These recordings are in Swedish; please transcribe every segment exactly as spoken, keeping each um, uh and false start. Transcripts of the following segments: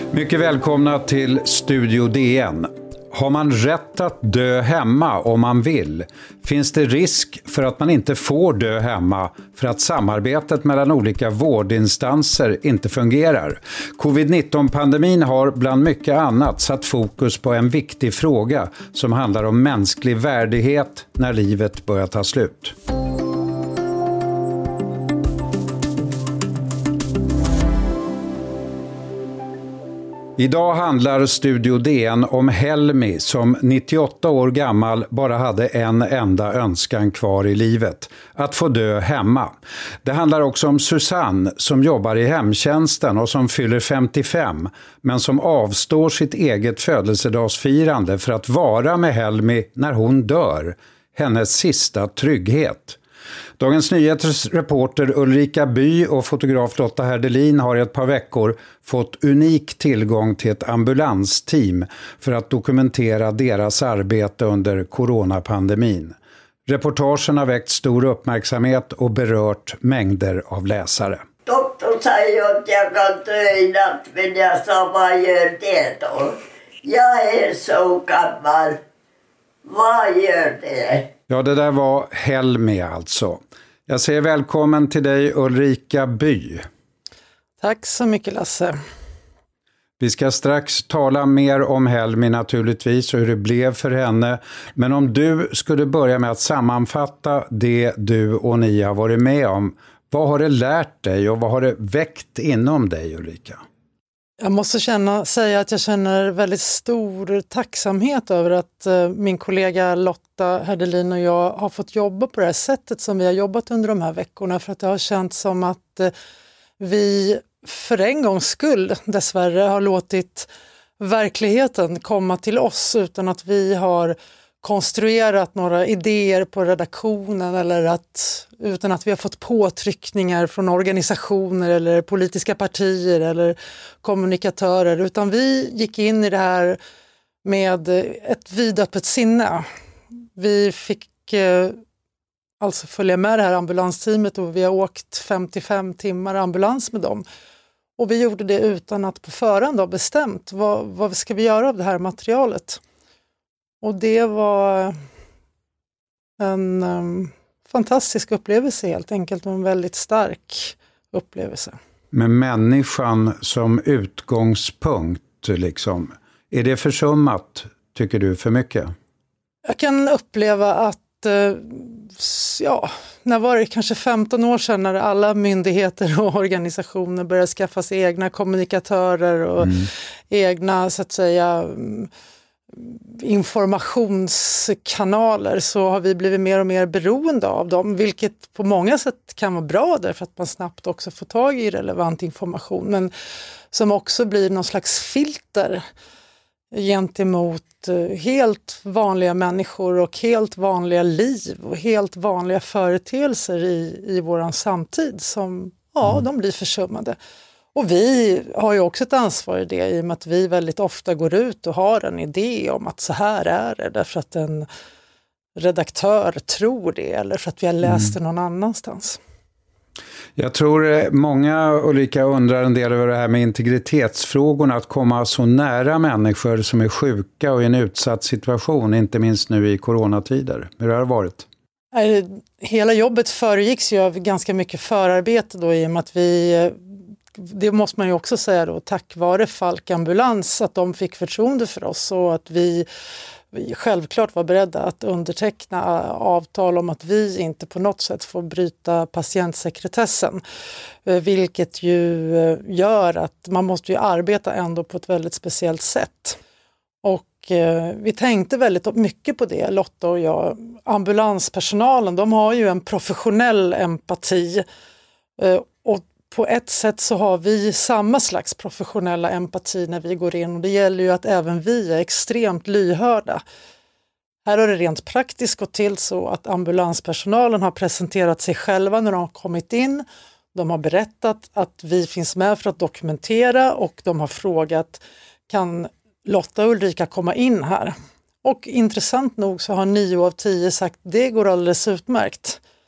Mycket välkomna till Studio D N. Har man rätt att dö hemma om man vill? Finns det risk för att man inte får dö hemma för att samarbetet mellan olika vårdinstanser inte fungerar? covid nitton-pandemin har bland mycket annat satt fokus på en viktig fråga som handlar om mänsklig värdighet när livet börjar ta slut. Idag handlar Studio D N om Helmi som nittioåtta år gammal bara hade en enda önskan kvar i livet, att få dö hemma. Det handlar också om Susanne som jobbar i hemtjänsten och som fyller femtiofem men som avstår sitt eget födelsedagsfirande för att vara med Helmi när hon dör, hennes sista trygghet. Dagens Nyheters reporter Ulrika By och fotograf Lotta Herdelin har i ett par veckor fått unik tillgång till ett ambulansteam för att dokumentera deras arbete under coronapandemin. Reportagen har väckt stor uppmärksamhet och berört mängder av läsare. Doktorn säger att jag kan dö i natt, men jag sa, vad gör det då? Jag är så gammal. Vad gör det? Ja, det där var Helmi alltså. Jag säger välkommen till dig Ulrika By. Tack så mycket Lasse. Vi ska strax tala mer om Helmi naturligtvis och hur det blev för henne. Men om du skulle börja med att sammanfatta det du och ni har varit med om. Vad har det lärt dig och vad har det väckt inom dig Ulrika? Jag måste känna, säga att jag känner väldigt stor tacksamhet över att eh, min kollega Lotta Herdelin och jag har fått jobba på det här sättet som vi har jobbat under de här veckorna. För att det har känts som att eh, vi för en gångs skull dessvärre har låtit verkligheten komma till oss utan att vi har konstruerat några idéer på redaktionen eller att, utan att vi har fått påtryckningar från organisationer eller politiska partier eller kommunikatörer, utan vi gick in i det här med ett vidöppet sinne. Vi fick eh, alltså följa med det här ambulansteamet och vi har åkt femtiofem timmar ambulans med dem. Och vi gjorde det utan att på förhand ha bestämt vad, vad ska vi göra av det här materialet. Och det var en um, fantastisk upplevelse helt enkelt och en väldigt stark upplevelse. Med människan som utgångspunkt liksom. Är det försummat tycker du för mycket? Jag kan uppleva att uh, ja, när var det kanske femton år sedan när alla myndigheter och organisationer började skaffa sig egna kommunikatörer och mm. egna så att säga informationskanaler, så har vi blivit mer och mer beroende av dem, vilket på många sätt kan vara bra därför att man snabbt också får tag i relevant information, men som också blir någon slags filter gentemot helt vanliga människor och helt vanliga liv och helt vanliga företeelser i, i våran samtid som ja, mm. de blir försummade. Och vi har ju också ett ansvar i det i och med att vi väldigt ofta går ut och har en idé om att så här är det därför att en redaktör tror det eller för att vi har läst det någon annanstans. Jag tror många olika undrar en del över det här med integritetsfrågorna, att komma så nära människor som är sjuka och i en utsatt situation, inte minst nu i coronatider. Hur har det varit? Hela jobbet föregicks ju av ganska mycket förarbete då i och med att vi, det måste man ju också säga då, tack vare Falk Ambulans att de fick förtroende för oss och att vi, vi självklart var beredda att underteckna avtal om att vi inte på något sätt får bryta patientsekretessen. Vilket ju gör att man måste ju arbeta ändå på ett väldigt speciellt sätt. Och eh, vi tänkte väldigt mycket på det, Lotta och jag. Ambulanspersonalen, de har ju en professionell empati. Eh, och på ett sätt så har vi samma slags professionella empati när vi går in. Och det gäller ju att även vi är extremt lyhörda. Här har det rent praktiskt gått till så att ambulanspersonalen har presenterat sig själva när de har kommit in. De har berättat att vi finns med för att dokumentera och de har frågat, kan Lotta och Ulrika komma in här? Och intressant nog så har nio av tio sagt det går alldeles utmärkt.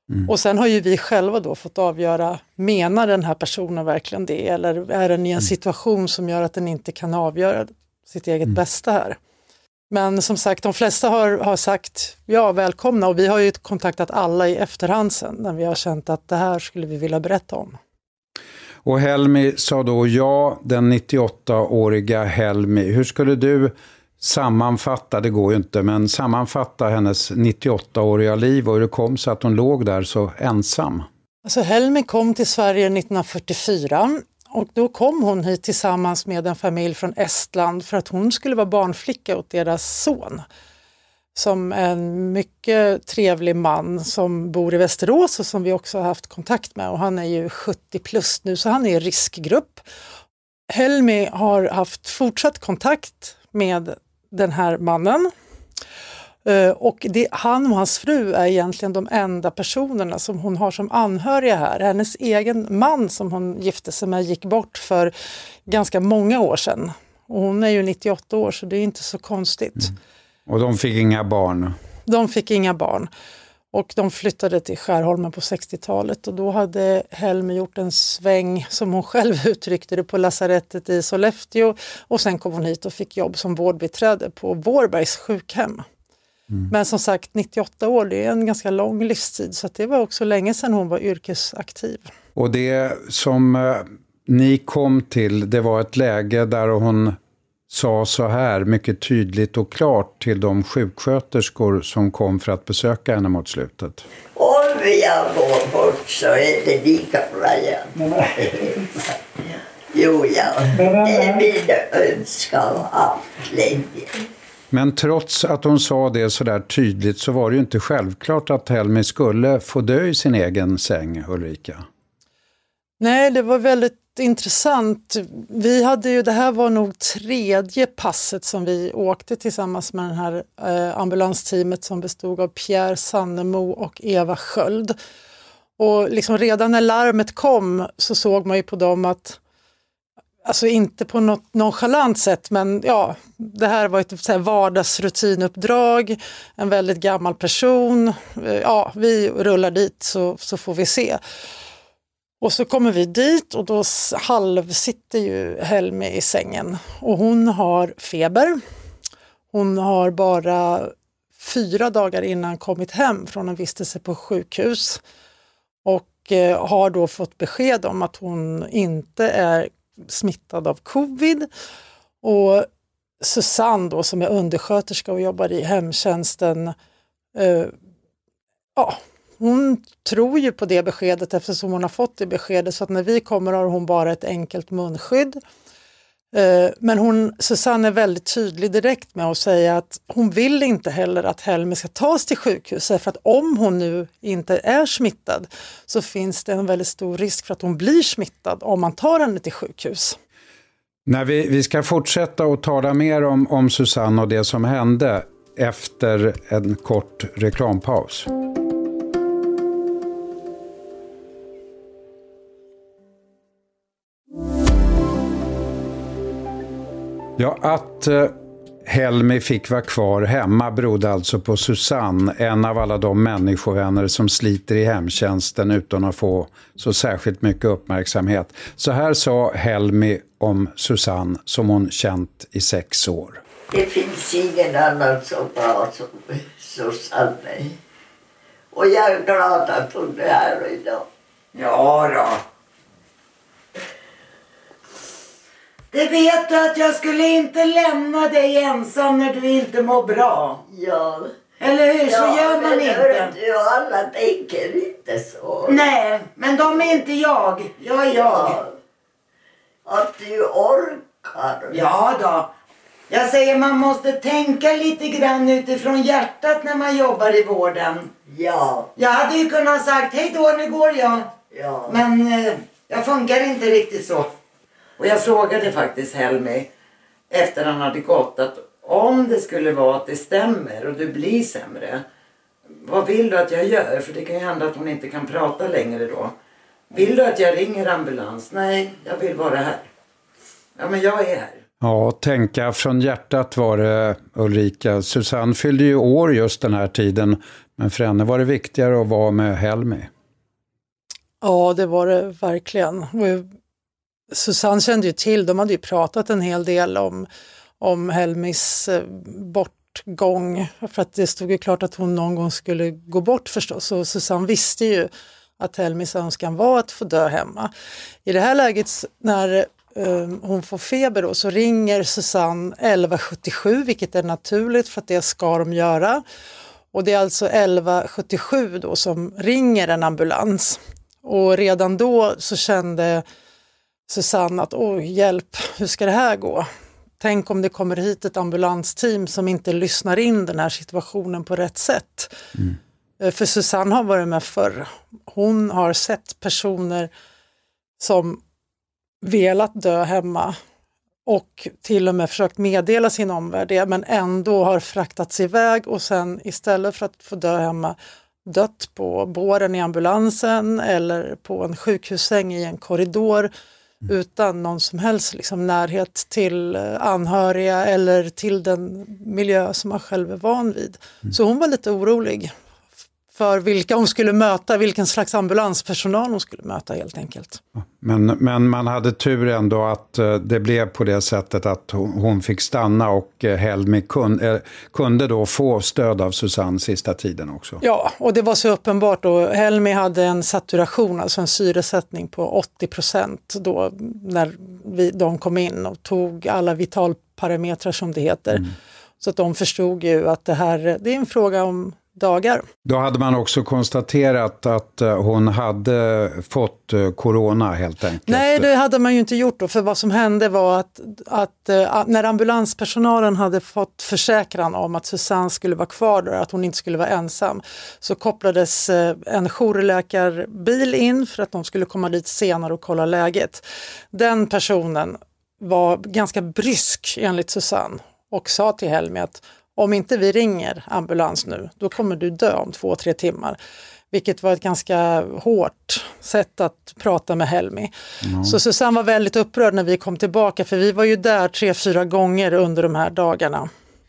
Mm. Och sen har ju vi själva då fått avgöra, menar den här personen verkligen det? Eller är den i en situation som gör att den inte kan avgöra sitt eget mm. bästa här? Men som sagt, de flesta har, har sagt ja, välkomna. Och vi har ju kontaktat alla i efterhand sen när vi har känt att det här skulle vi vilja berätta om. Och Helmi sa då ja, den nittioåttaåriga Helmi. Hur skulle du sammanfatta, det går ju inte, men sammanfatta hennes nittioåttaåriga liv och hur det kom så att hon låg där så ensam? Alltså Helmi kom till Sverige nittonhundrafyrtiofyra och då kom hon hit tillsammans med en familj från Estland för att hon skulle vara barnflicka åt deras son. Som en mycket trevlig man som bor i Västerås och som vi också har haft kontakt med. Och han är ju sjuttio plus nu så han är i riskgrupp. Helmi har haft fortsatt kontakt med den här mannen. Och det, han och hans fru är egentligen de enda personerna som hon har som anhöriga här. Hennes egen man som hon gifte sig med gick bort för ganska många år sedan. Och hon är ju nittioåtta år så det är inte så konstigt. Mm. Och de fick inga barn? De fick inga barn. Och de flyttade till Skärholmen på sextiotalet och då hade Helmi gjort en sväng som hon själv uttryckte det på lasarettet i Sollefteå. Och sen kom hon hit och fick jobb som vårdbiträde på Vårbergs sjukhem. Mm. Men som sagt, nittioåtta år, det är en ganska lång livstid så att det var också länge sedan hon var yrkesaktiv. Och det som eh, ni kom till, det var ett läge där hon sa så här mycket tydligt och klart till de sjuksköterskor som kom för att besöka henne mot slutet. Om jag går bort så är det lika bra igen. Jo, ja. Det är min önskan allt länge. Men trots att hon sa det så där tydligt så var det ju inte självklart att Helmi skulle få dö i sin egen säng, Ulrika. Nej, det var väldigt intressant. Vi hade ju, det här var nog tredje passet som vi åkte tillsammans med den här eh, ambulansteamet som bestod av Pierre Sannemo och Eva Sköld. Och liksom redan när larmet kom så såg man ju på dem att, alltså inte på något nonchalant sätt, men ja, det här var ett så här vardagsrutinuppdrag, en väldigt gammal person. Ja, vi rullar dit så, så får vi se. Och så kommer vi dit och då halvsitter ju Helmi i sängen. Och hon har feber. Hon har bara fyra dagar innan kommit hem från en vistelse på sjukhus. Och eh, har då fått besked om att hon inte är smittad av covid. Och Susanne då som är undersköterska och jobbar i hemtjänsten. Eh, ja... Hon tror ju på det beskedet eftersom hon har fått det beskedet så att när vi kommer har hon bara ett enkelt munskydd. Men hon, Susanne är väldigt tydlig direkt med att säga att hon vill inte heller att Helmi ska tas till sjukhus för att om hon nu inte är smittad så finns det en väldigt stor risk för att hon blir smittad om man tar henne till sjukhus. När vi, vi ska fortsätta och tala mer om, om Susanne och det som hände efter en kort reklampaus. Ja, att eh, Helmi fick vara kvar hemma berodde alltså på Susanne, en av alla de människovänner som sliter i hemtjänsten utan att få så särskilt mycket uppmärksamhet. Så här sa Helmi om Susanne som hon känt i sex år. Det finns ingen annan så bra som Susanne. Och jag är glad att hon är här idag. Ja då. Det vet du att jag skulle inte lämna dig ensam när du inte mår bra. Ja. Eller hur? Så ja, gör man men inte. Du alla tänker inte så. Nej, men de är inte jag. Jag är jag. Ja. Att du orkar. Ja då. Jag säger man måste tänka lite grann utifrån hjärtat när man jobbar i vården. Ja. Jag hade ju kunnat sagt hej då, nu går jag. Ja. Men eh, jag funkar inte riktigt så. Och jag frågade faktiskt Helmi efter han hade gått att om det skulle vara att det stämmer och du blir sämre, vad vill du att jag gör? För det kan ju hända att hon inte kan prata längre då. Vill du att jag ringer ambulans? Nej, jag vill vara här. Ja, men jag är här. Ja, tänka från hjärtat var det, Ulrika. Susanne fyllde ju år just den här tiden, men för henne var det viktigare att vara med Helmi. Ja, det var det verkligen. Susanne kände ju till, de hade ju pratat en hel del om, om Helmis bortgång, för att det stod ju klart att hon någon gång skulle gå bort förstås, och Susanne visste ju att Helmis önskan var att få dö hemma. I det här läget när um, hon får feber då, så ringer Susanne elva sjuttiosju, vilket är naturligt för att det ska de göra. Och det är alltså elva sjuttiosju då som ringer en ambulans. Och redan då så kände Susanne att åh, hjälp, hur ska det här gå? Tänk om det kommer hit ett ambulansteam som inte lyssnar in den här situationen på rätt sätt. Mm. För Susanne har varit med förr. Hon har sett personer som velat dö hemma och till och med försökt meddela sin omvärld det, men ändå har fraktats iväg och sen istället för att få dö hemma dött på båren i ambulansen eller på en sjukhussäng i en korridor mm. utan någon som helst liksom, närhet till anhöriga eller till den miljö som man själv är van vid. Mm. Så hon var lite orolig för vilka hon skulle möta, vilken slags ambulanspersonal hon skulle möta helt enkelt. Men, men man hade tur ändå att det blev på det sättet att hon fick stanna och Helmi kunde, kunde då få stöd av Susanne sista tiden också. Ja, och det var så uppenbart då. Helmi hade en saturation, alltså en syresättning på åttio procent då när vi, de kom in och tog alla vitalparametrar som det heter. Mm. Så att de förstod ju att det här det är en fråga om dagar. Då hade man också konstaterat att hon hade fått corona helt enkelt. Nej, det hade man ju inte gjort då, för vad som hände var att, att, att när ambulanspersonalen hade fått försäkran om att Susanne skulle vara kvar där, att hon inte skulle vara ensam, så kopplades en jourläkarbil in för att de skulle komma dit senare och kolla läget. Den personen var ganska brysk enligt Susanne och sa till Helmi att om inte vi ringer ambulans nu, då kommer du dö om två, tre timmar. Vilket var ett ganska hårt sätt att prata med Helmi. Mm. Så Susanne var väldigt upprörd när vi kom tillbaka, för vi var ju där tre, fyra gånger under de här dagarna.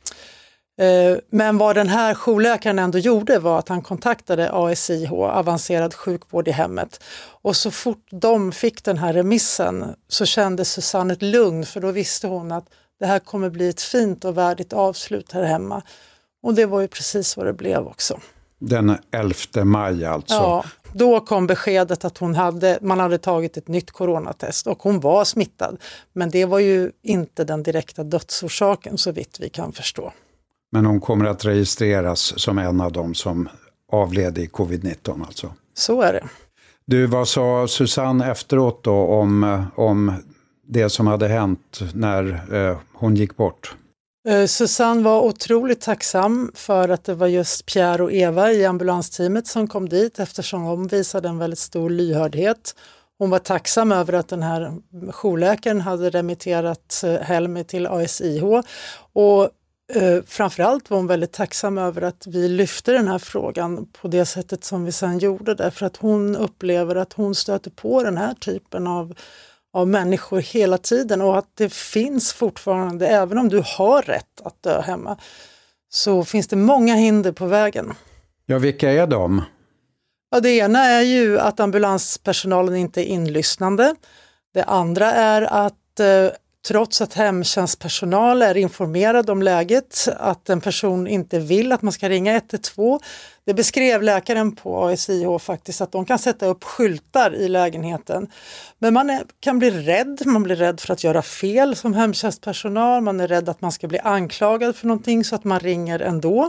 Men vad den här jourläkaren ändå gjorde var att han kontaktade A S I H, avancerad sjukvård i hemmet. Och så fort de fick den här remissen så kände Susanne ett lugn, för då visste hon att det här kommer bli ett fint och värdigt avslut här hemma. Och det var ju precis vad det blev också. Den elfte maj alltså. Ja, då kom beskedet att hon hade, man hade tagit ett nytt coronatest och hon var smittad. Men det var ju inte den direkta dödsorsaken så vitt vi kan förstå. Men hon kommer att registreras som en av dem som avled i covid nitton alltså. Så är det. Du, vad sa Susanne efteråt då om, om det som hade hänt när eh, hon gick bort? Eh, Susanne var otroligt tacksam för att det var just Pierre och Eva i ambulansteamet som kom dit, eftersom de visade en väldigt stor lyhördhet. Hon var tacksam över att den här jourläkaren hade remitterat Helmi till A S I H, och Eh, framförallt var hon väldigt tacksam över att vi lyfte den här frågan på det sättet som vi sedan gjorde, därför att hon upplever att hon stöter på den här typen av, av människor hela tiden, och att det finns fortfarande, även om du har rätt att dö hemma, så finns det många hinder på vägen. Ja, vilka är de? Ja, det ena är ju att ambulanspersonalen inte är inlyssnande. Det andra är att eh, trots att hemtjänstpersonal är informerad om läget, att en person inte vill att man ska ringa ett ett två. Det beskrev läkaren på A S I H faktiskt, att de kan sätta upp skyltar i lägenheten. Men man är, kan bli rädd, man blir rädd för att göra fel som hemtjänstpersonal. Man är rädd att man ska bli anklagad för någonting så att man ringer ändå.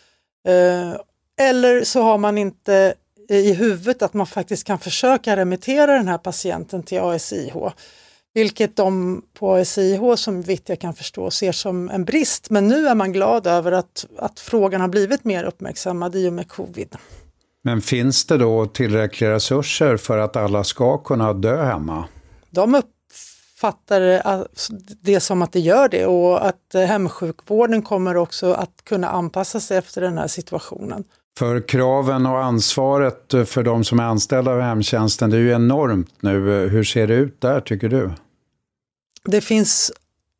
Eh, eller så har man inte i huvudet att man faktiskt kan försöka remittera den här patienten till A S I H. Vilket de på A S I H, som vitt jag kan förstå, ser som en brist. Men nu är man glad över att, att frågan har blivit mer uppmärksammad i och med covid. Men finns det då tillräckliga resurser för att alla ska kunna dö hemma? De uppfattar det som att det gör det, och att hemsjukvården kommer också att kunna anpassa sig efter den här situationen. För kraven och ansvaret för de som är anställda av hemtjänsten, det är ju enormt nu. Hur ser det ut där, tycker du? Det finns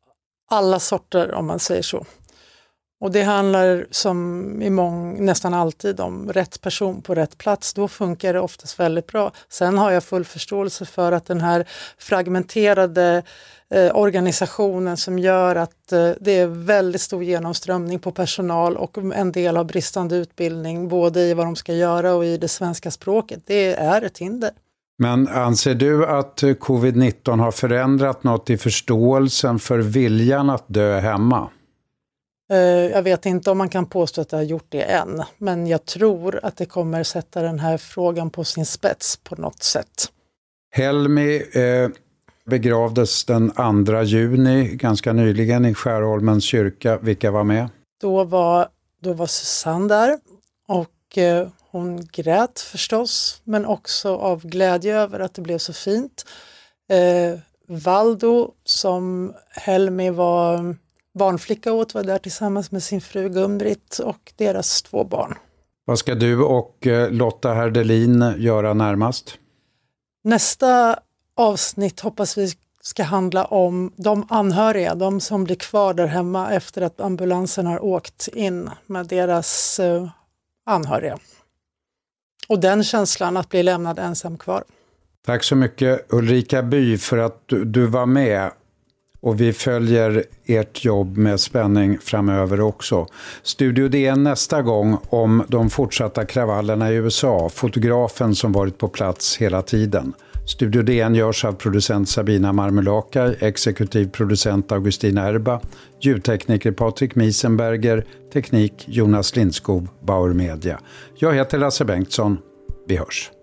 alla sorter om man säger så. Och det handlar som i mång, nästan alltid om rätt person på rätt plats. Då funkar det oftast väldigt bra. Sen har jag full förståelse för att den här fragmenterade eh, organisationen som gör att eh, det är väldigt stor genomströmning på personal och en del har bristande utbildning både i vad de ska göra och i det svenska språket. Det är ett hinder. Men anser du att covid nitton har förändrat något i förståelsen för viljan att dö hemma? Jag vet inte om man kan påstå att det har gjort det än, men jag tror att det kommer sätta den här frågan på sin spets på något sätt. Helmi eh, begravdes den andra juni ganska nyligen i Skärholmens kyrka. Vilka var med? Då var, då var Susanne där och eh, hon grät förstås, men också av glädje över att det blev så fint. Eh, Valdo som Helmi var barnflicka åt var där tillsammans med sin fru Gun-Britt och deras två barn. Vad ska du och Lotta Herdelin göra närmast? Nästa avsnitt hoppas vi ska handla om de anhöriga, de som blir kvar där hemma efter att ambulansen har åkt in med deras uh, anhöriga. Och den känslan att bli lämnad ensam kvar. Tack så mycket Ulrika By för att du, du var med. Och vi följer ert jobb med spänning framöver också. Studio D N nästa gång om de fortsatta kravallerna i U S A. Fotografen som varit på plats hela tiden. Studio D N görs av producent Sabina Marmulakai, exekutiv producent Augustina Erba, ljudtekniker Patrik Miesenberger, teknik Jonas Lindskov, Bauer Media. Jag heter Lasse Bengtsson. Vi hörs.